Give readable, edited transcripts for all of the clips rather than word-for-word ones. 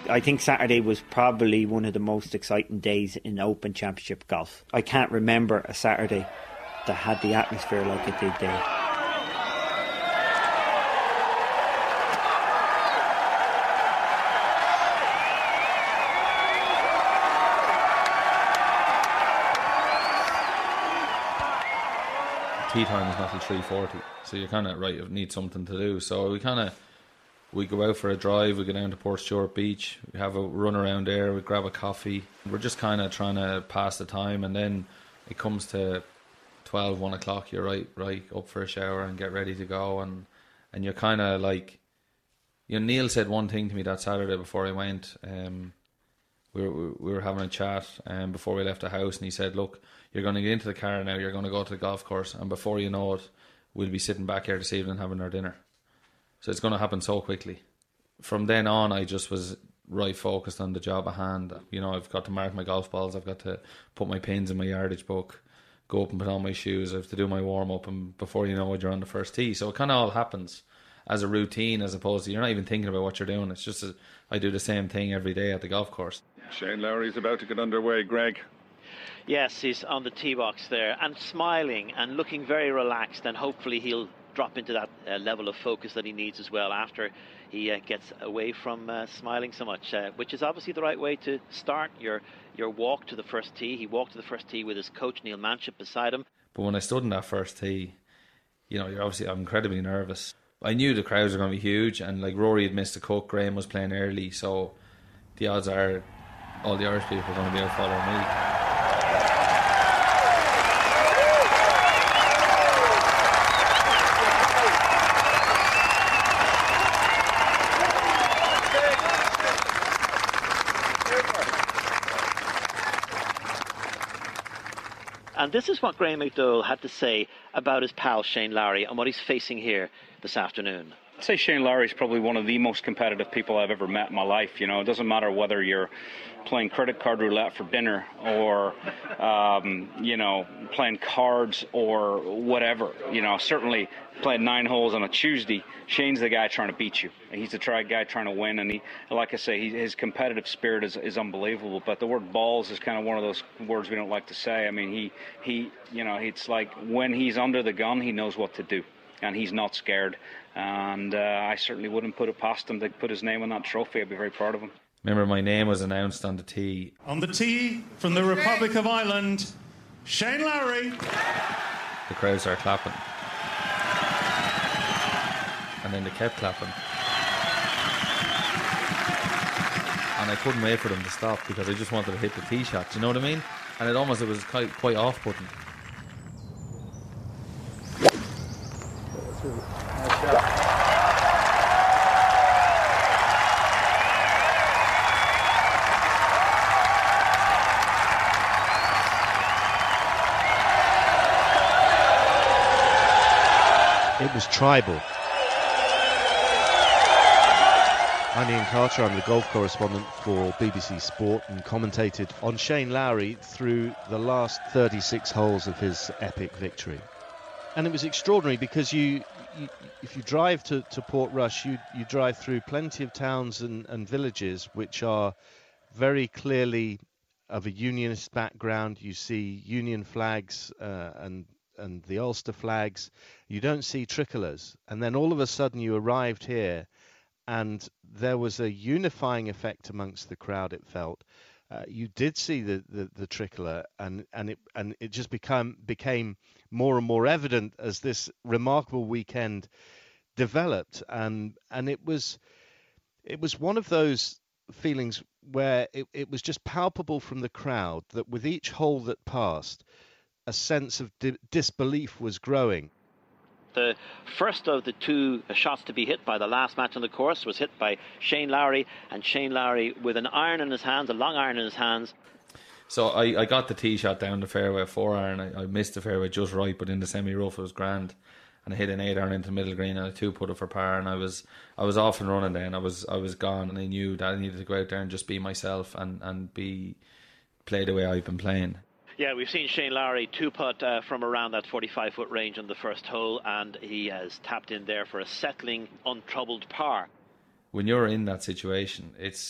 I think Saturday was probably one of the most exciting days in Open Championship golf. I can't remember a Saturday that had the atmosphere like it did there. Tea time is not till 3:40, so you're kind of right, you need something to do. So we go out for a drive, we go down to Portstewart Beach, we have a run around there, we grab a coffee. We're just kind of trying to pass the time, and then it comes to 12, 1 o'clock, you're right up for a shower and get ready to go. And you're kind of like, Neil said one thing to me that Saturday before I went. We were having a chat before we left the house, and he said, look, you're going to get into the car now, you're going to go to the golf course, and before you know it, we'll be sitting back here this evening having our dinner. So it's going to happen so quickly. From then on, I just was right focused on the job at hand. I've got to mark my golf balls, I've got to put my pins in my yardage book, go up and put on my shoes, I have to do my warm-up, and before you know it, you're on the first tee. So it kind of all happens as a routine, as opposed to, you're not even thinking about what you're doing. It's just I do the same thing every day at the golf course. Shane Lowry's about to get underway. Greg? Yes, he's on the tee box there and smiling and looking very relaxed, and hopefully he'll drop into that level of focus that he needs as well after he gets away from smiling so much, which is obviously the right way to start your walk to the first tee. He walked to the first tee with his coach Neil Manship beside him. But when I stood in that first tee, I'm incredibly nervous. I knew the crowds were going to be huge, and like Rory had missed a cut, Graham was playing early, so the odds are all the Irish people are going to be out following me. And this is what Graham McDowell had to say about his pal Shane Lowry and what he's facing here this afternoon. I'd say Shane Lowry is probably one of the most competitive people I've ever met in my life. It doesn't matter whether you're playing credit card roulette for dinner or, playing cards or whatever. Certainly playing 9 holes on a Tuesday, Shane's the guy trying to beat you. He's the guy trying to win, and like I say, his competitive spirit is unbelievable. But the word balls is kind of one of those words we don't like to say. I mean, it's like when he's under the gun, he knows what to do, and he's not scared. And I certainly wouldn't put it past him to put his name on that trophy. I'd be very proud of him. Remember, my name was announced on the tee. On the tee from the Republic of Ireland, Shane Lowry. The crowd started clapping. And then they kept clapping. And I couldn't wait for them to stop because I just wanted to hit the tee shot. Do you know what I mean? And it was quite off-putting. It was tribal. I'm Ian Carter, I'm the golf correspondent for BBC Sport and commentated on Shane Lowry through the last 36 holes of his epic victory. And it was extraordinary because if you drive to Portrush, you drive through plenty of towns and villages which are very clearly of a unionist background. You see Union flags and the Ulster flags. You don't see tricolours. And then all of a sudden you arrived here and there was a unifying effect amongst the crowd, it felt. You did see the tricolour, and it just became more and more evident as this remarkable weekend developed, and it was one of those feelings where it was just palpable from the crowd that with each hole that passed, a sense of disbelief was growing. The first of the 2 shots to be hit by the last match on the course was hit by Shane Lowry, and Shane Lowry with an iron in his hands, a long iron in his hands. So I got the tee shot down the fairway, 4 iron. I missed the fairway just right, but in the semi-rough it was grand. And I hit an 8 iron into the middle green and a 2-putter for par, and I was off and running then. I was gone, and I knew that I needed to go out there and just be myself and play the way I've been playing. Yeah, we've seen Shane Lowry 2-putt from around that 45-foot range on the first hole, and he has tapped in there for a settling, untroubled par. When you're in that situation,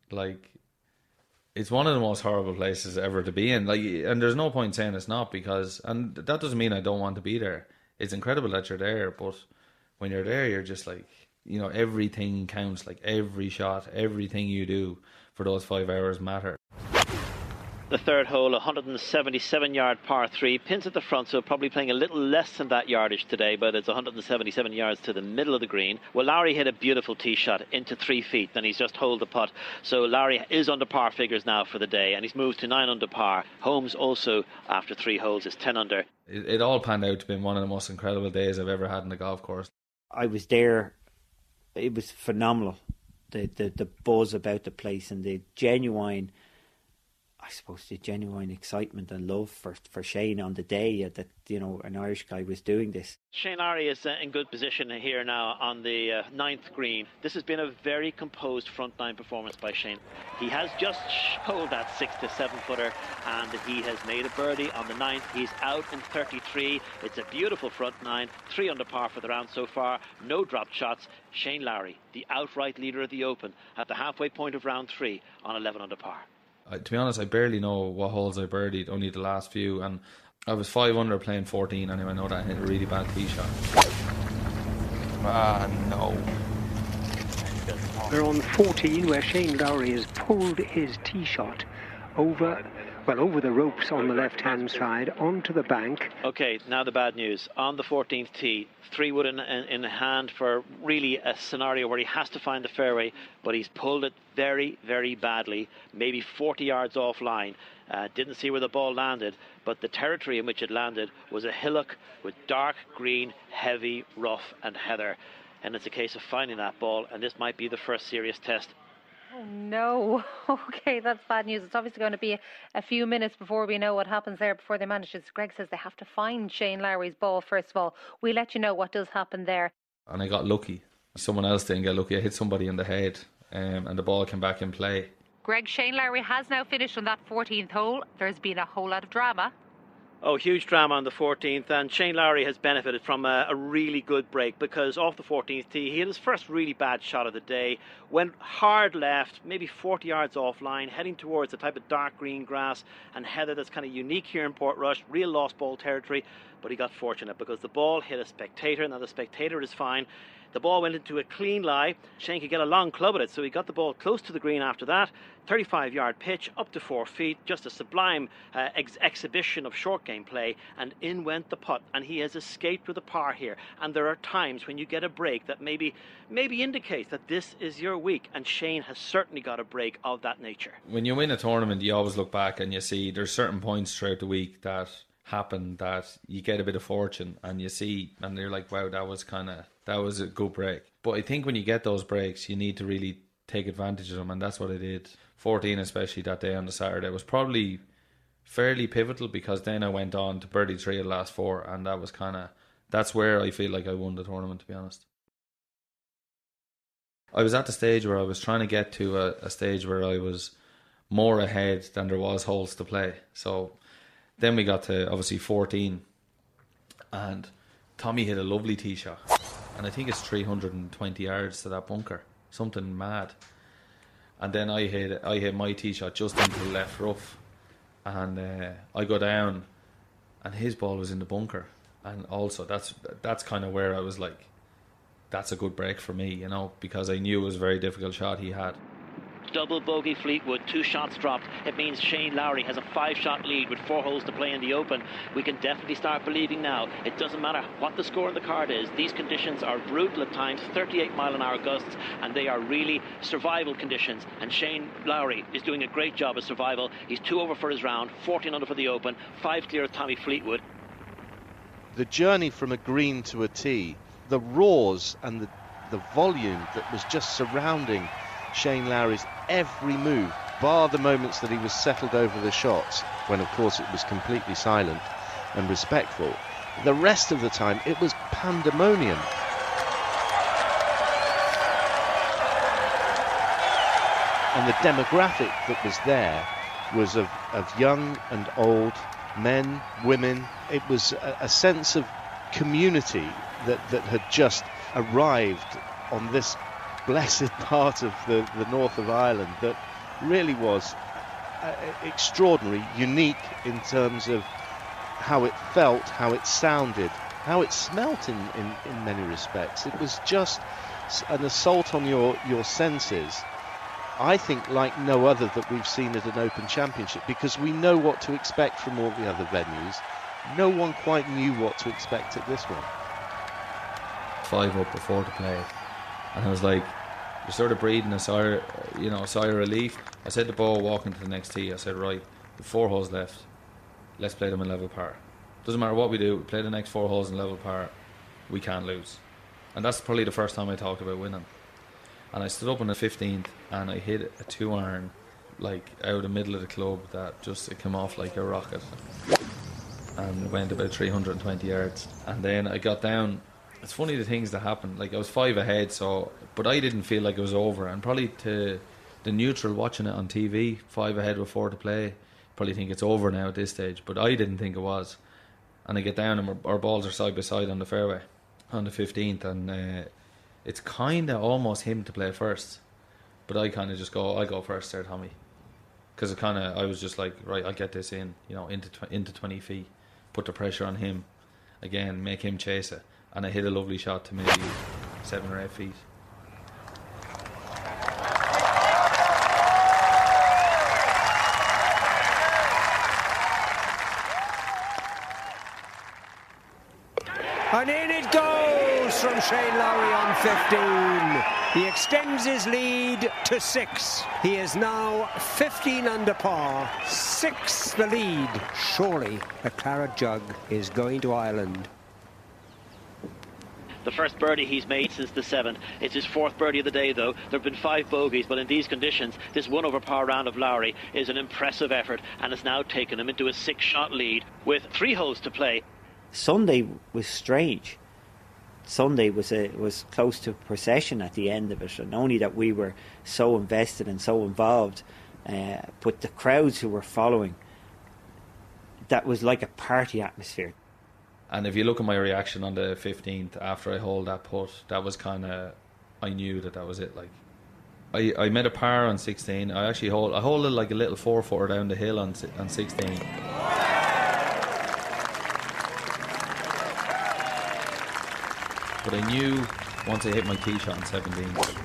like, it's one of the most horrible places ever to be in. Like, and there's no point saying it's not, because, and that doesn't mean I don't want to be there. It's incredible that you're there, but when you're there, you're just like, you know, everything counts. Like, every shot, everything you do for those 5 hours matter. The third hole, 177-yard par 3, pins at the front, so probably playing a little less than that yardage today, but it's 177 yards to the middle of the green. Well, Lowry hit a beautiful tee shot into 3 feet, and he's just holed the putt. So Lowry is under par figures now for the day, and he's moved to 9 under par. Holmes also, after 3 holes, is 10 under. It all panned out to be one of the most incredible days I've ever had in the golf course. I was there. It was phenomenal. The buzz about the place and the genuine, I suppose, the genuine excitement and love for Shane on the day that, you know, an Irish guy was doing this. Shane Lowry is in good position here now on the 9th green. This has been a very composed front 9 performance by Shane. He has just holed that 6 to 7 footer, and he has made a birdie on the 9th. He's out in 33. It's a beautiful front 9, 3 under par for the round so far. No dropped shots. Shane Lowry, the outright leader of the Open, at the halfway point of round 3 on 11 under par. To be honest, I barely know what holes I birdied, only the last few, and I was 5 under playing 14 anyway. I know that I hit a really bad tee shot. No. We're on 14, where Shane Lowry has pulled his tee shot over the ropes on the left-hand side, onto the bank. Okay, now the bad news. On the 14th tee, 3 wood in hand for really a scenario where he has to find the fairway, but he's pulled it very, very badly, maybe 40 yards offline. Didn't see where the ball landed, but the territory in which it landed was a hillock with dark green, heavy, rough and heather. And it's a case of finding that ball, and this might be the first serious test. Oh no. Okay, that's bad news. It's obviously going to be a few minutes before we know what happens there, before they manage it. Greg says they have to find Shane Lowry's ball first of all. We'll let you know what does happen there. And I got lucky. Someone else didn't get lucky. I hit somebody in the head, and the ball came back in play. Greg, Shane Lowry has now finished on that 14th hole. There's been a whole lot of drama. Oh, huge drama on the 14th, and Shane Lowry has benefited from a really good break, because off the 14th tee he hit his first really bad shot of the day, went hard left, maybe 40 yards offline, heading towards the type of dark green grass and heather that's kind of unique here in Portrush, real lost ball territory, but he got fortunate because the ball hit a spectator. Now the spectator is fine. The ball went into a clean lie. Shane could get a long club at it, so he got the ball close to the green after that. 35-yard pitch, up to 4 feet, just a sublime exhibition of short game play, and in went the putt, and he has escaped with a par here. And there are times when you get a break that maybe indicates that this is your week, and Shane has certainly got a break of that nature. When you win a tournament, you always look back and you see there's certain points throughout the week that happen that you get a bit of fortune, and you see, and you're like, wow, that was a good break. But I think when you get those breaks, you need to really take advantage of them, and that's what I did. 14, especially that day on the Saturday, was probably fairly pivotal, because then I went on to birdie 3 of the last 4, and that's where I feel like I won the tournament, to be honest. I was at the stage where I was trying to get to a stage where I was more ahead than there was holes to play. So then we got to obviously 14, and Tommy hit a lovely tee shot, and I think it's 320 yards to that bunker, something mad. And then I hit my tee shot just into the left rough, and I go down, and his ball was in the bunker. And also that's kind of where I was like, that's a good break for me, you know, because I knew it was a very difficult shot he had. Double bogey Fleetwood, 2 shots dropped. It means Shane Lowry has a 5-shot lead with 4 holes to play in the Open. We can definitely start believing now. It doesn't matter what the score on the card is. These conditions are brutal at times, 38-mile-an-hour gusts, and they are really survival conditions. And Shane Lowry is doing a great job of survival. He's 2 over for his round, 14 under for the Open, 5 clear of Tommy Fleetwood. The journey from a green to a tee, the roars and the volume that was just surrounding Shane Lowry's every move, bar the moments that he was settled over the shots, when of course it was completely silent and respectful. The rest of the time it was pandemonium. And the demographic that was there was of young and old, men, women. It was a sense of community that had just arrived on this blessed part of the north of Ireland, that really was extraordinary, unique in terms of how it felt, how it sounded, how it smelt in many respects. It was just an assault on your senses, I think, like no other that we've seen at an Open Championship, because we know what to expect from all the other venues. No one quite knew what to expect at this one. 5 up before to play, and I was like, you're sort of breathing a sigh of relief. I said to Bo walking to the next tee, I said, right, with 4 holes left, let's play them in level par. Doesn't matter what we do, we play the next 4 holes in level par, we can't lose. And that's probably the first time I talked about winning. And I stood up on the 15th and I hit a 2-iron like out the middle of the club that just, it came off like a rocket and went about 320 yards. And then I got down. It's funny the things that happened. Like, I was 5 ahead, but I didn't feel like it was over. And probably to the neutral watching it on TV, 5 ahead with 4 to play, probably think it's over now at this stage. But I didn't think it was. And I get down and our balls are side by side on the fairway on the 15th, and it's kind of almost him to play first. But I kind of just I go first there, Tommy. Because I was just like, right, I'll get this in, into 20 feet, put the pressure on him again, make him chase it. And I hit a lovely shot to maybe 7 or 8 feet. And in it goes from Shane Lowry on 15. He extends his lead to 6. He is now 15 under par. 6 the lead. Surely the Claret Jug is going to Ireland. The first birdie he's made since the 7th. It's his 4th birdie of the day, though. There have been 5 bogeys, but in these conditions, this 1 over par round of Lowry is an impressive effort, and has now taken him into a 6-shot lead with 3 holes to play. Sunday was strange. Sunday was close to procession at the end of it, and only that we were so invested and so involved. But the crowds who were following, that was like a party atmosphere. And if you look at my reaction on the 15th after I hold that putt, that was I knew that was it. Like, I made a par on 16. I hold it like a little 4-footer down the hill on 16. But I knew once I hit my tee shot on 17.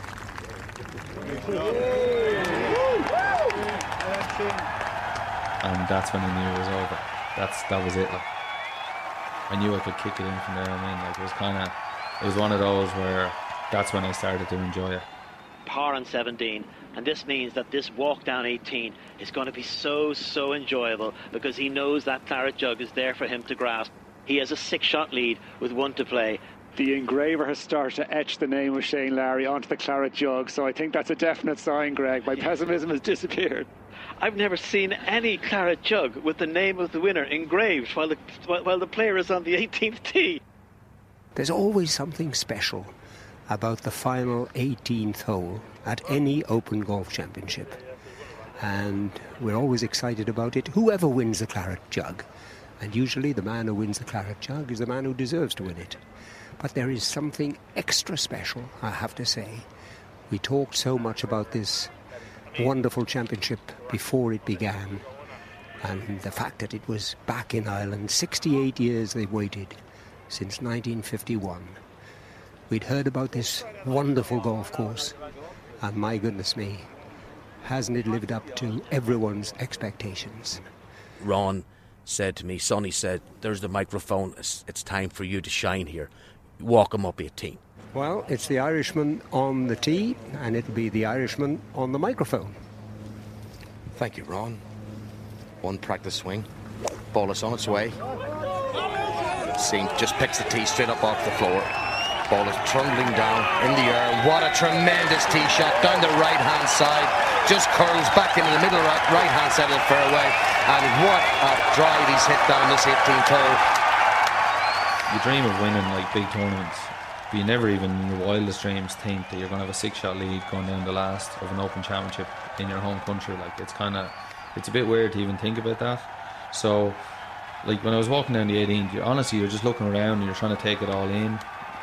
And that's when I knew it was over. That was it. Like, I knew I could kick it in from there. Like, it was one of those where that's when I started to enjoy it. Par on 17, and this means that this walk down 18 is going to be so enjoyable, because he knows that Claret Jug is there for him to grasp. He has a 6-shot lead with 1 to play. The engraver has started to etch the name of Shane Lowry onto the Claret Jug, so I think that's a definite sign, Greg. My pessimism has disappeared. I've never seen any Claret Jug with the name of the winner engraved while the player is on the 18th tee. There's always something special about the final 18th hole at any Open Golf Championship, and we're always excited about it, whoever wins the Claret Jug. And usually the man who wins the Claret Jug is the man who deserves to win it. But there is something extra special, I have to say. We talked so much about this wonderful championship before it began, and the fact that it was back in Ireland. 68 years they've waited, since 1951. We'd heard about this wonderful golf course, and my goodness me, hasn't it lived up to everyone's expectations? Ron said to me, Sonny said, there's the microphone, it's time for you to shine here. Walk him up 18. Well, it's the Irishman on the tee, and it'll be the Irishman on the microphone. Thank you, Ron. 1 practice swing. Ball is on its way. Sink just picks the tee straight up off the floor. Ball is trundling down in the air. What a tremendous tee shot down the right-hand side. Just curls back into the middle right-hand side of the fairway. And what a drive he's hit down this 18th hole. You dream of winning like big tournaments, but you never even in your wildest dreams think that you're going to have a 6-shot lead going down the last of an Open Championship in your home country. Like, it's a bit weird to even think about that. So, like, when I was walking down the 18th, you're just looking around and you're trying to take it all in.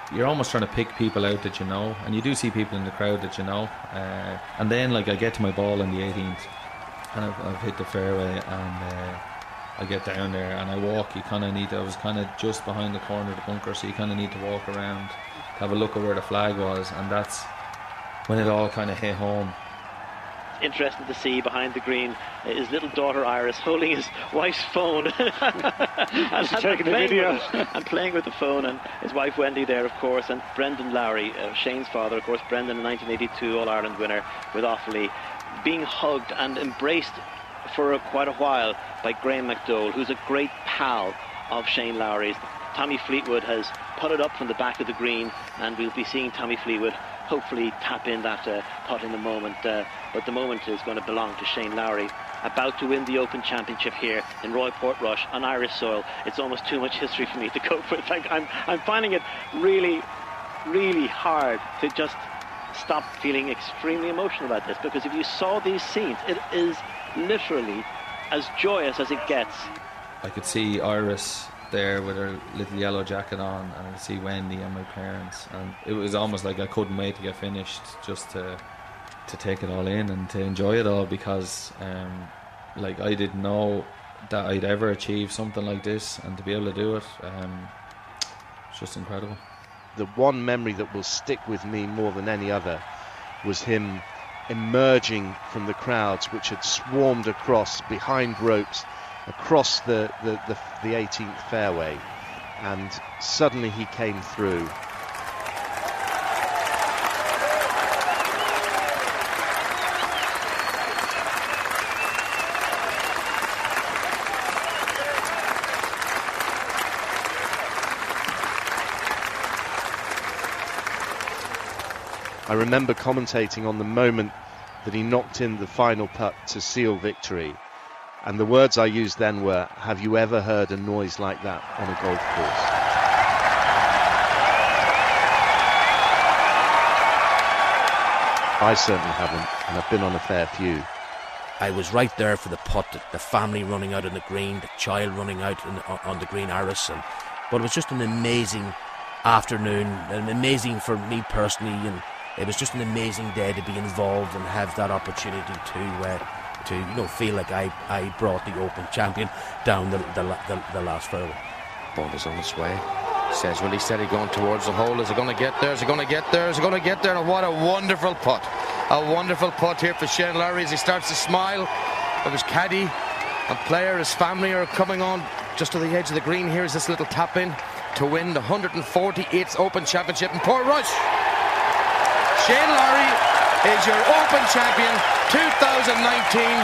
you're almost trying to pick people out that you know, and you do see people in the crowd that you know. And then like I get to my ball on the 18th, and I've hit the fairway, and I get down there and I walk. You kind of need to, I was kind of just behind the corner of the bunker, so you kind of need to walk around, have a look at where the flag was, and that's when it all kind of hit home. Interesting to see behind the green his little daughter Iris holding his wife's phone and taking a video and playing with the phone, and his wife Wendy there, of course, and Brendan Lowry, Shane's father, of course. Brendan, a 1982 All-Ireland winner with Offaly, being hugged and embraced for quite a while by Graham McDowell, who's a great pal of Shane Lowry's. Tommy Fleetwood has put it up from the back of the green, and we'll be seeing Tommy Fleetwood hopefully tap in that putt in the moment, but the moment is going to belong to Shane Lowry, about to win the Open Championship here in Royal Portrush on Irish soil. It's almost too much history for me to go for. I'm finding it really, really hard to just stop feeling extremely emotional about this, because if you saw these scenes, it is literally as joyous as it gets. I could see Iris there with her little yellow jacket on, and I could see Wendy and my parents, and it was almost like I couldn't wait to get finished, just to take it all in and to enjoy it all, because like I didn't know that I'd ever achieve something like this, and to be able to do it, it's just incredible. The one memory that will stick with me more than any other was him emerging from the crowds which had swarmed across behind ropes across the 18th fairway, and suddenly he came through. I remember commentating on the moment that he knocked in the final putt to seal victory, and the words I used then were, "Have you ever heard a noise like that on a golf course?" I certainly haven't, and I've been on a fair few. I was right there for the putt, the family running out on the green, the child running out on the green, Iris, but it was just an amazing afternoon, and amazing for me personally, and it was just an amazing day to be involved and have that opportunity to feel like I brought the Open champion down the last fairway. Ball is on its way. Says really steady going towards the hole. Is it going to get there? Is it going to get there? Is it going to get there? And what a wonderful putt. A wonderful putt here for Shane Lowry as he starts to smile. It was caddy and player, his family are coming on just to the edge of the green. Here's this little tap in to win the 148th Open Championship in Portrush. Shane Lowry is your Open champion 2019.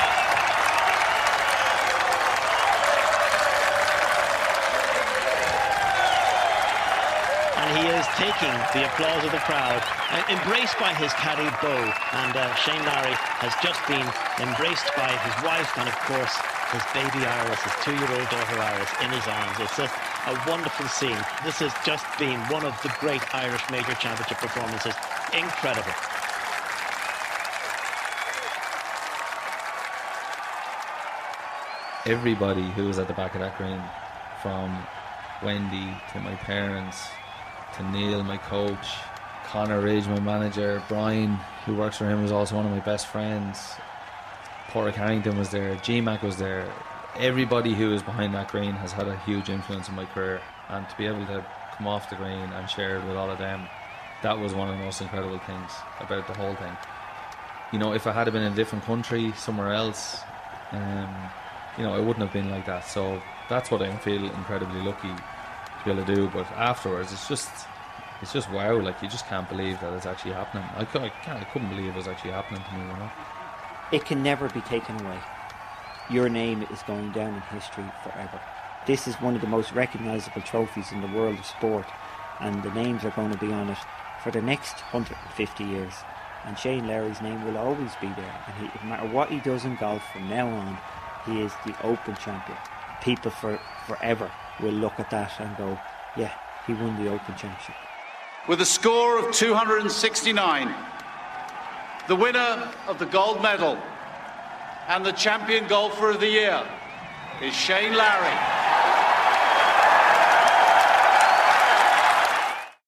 And he is taking the applause of the crowd, embraced by his caddy Bo, and Shane Lowry has just been embraced by his wife and of course his baby Iris, his 2-year-old daughter Iris, in his arms. It's just a wonderful scene. This has just been one of the great Irish Major Championship performances. Incredible. Everybody who was at the back of that green, from Wendy to my parents to Neil, my coach, Conor Ridge, my manager, Brian, who works for him, was also one of my best friends. Porrick Harrington was there, G-Mac was there. Everybody who was behind that green has had a huge influence on my career, and to be able to come off the green and share it with all of them, that was one of the most incredible things about the whole thing. You know, if I had been in a different country, somewhere else, you know, it wouldn't have been like that. So that's what I feel incredibly lucky to be able to do. But afterwards, it's just wow. Like, you just can't believe that it's actually happening. I couldn't believe it was actually happening to me, you know. It can never be taken away. Your name is going down in history forever. This is one of the most recognisable trophies in the world of sport, and the names are going to be on it for the next 150 years. And Shane Lowry's name will always be there. And no matter what he does in golf from now on, he is the Open champion. People forever will look at that and go, yeah, he won the Open Championship. With a score of 269, the winner of the gold medal and the champion golfer of the year is Shane Lowry.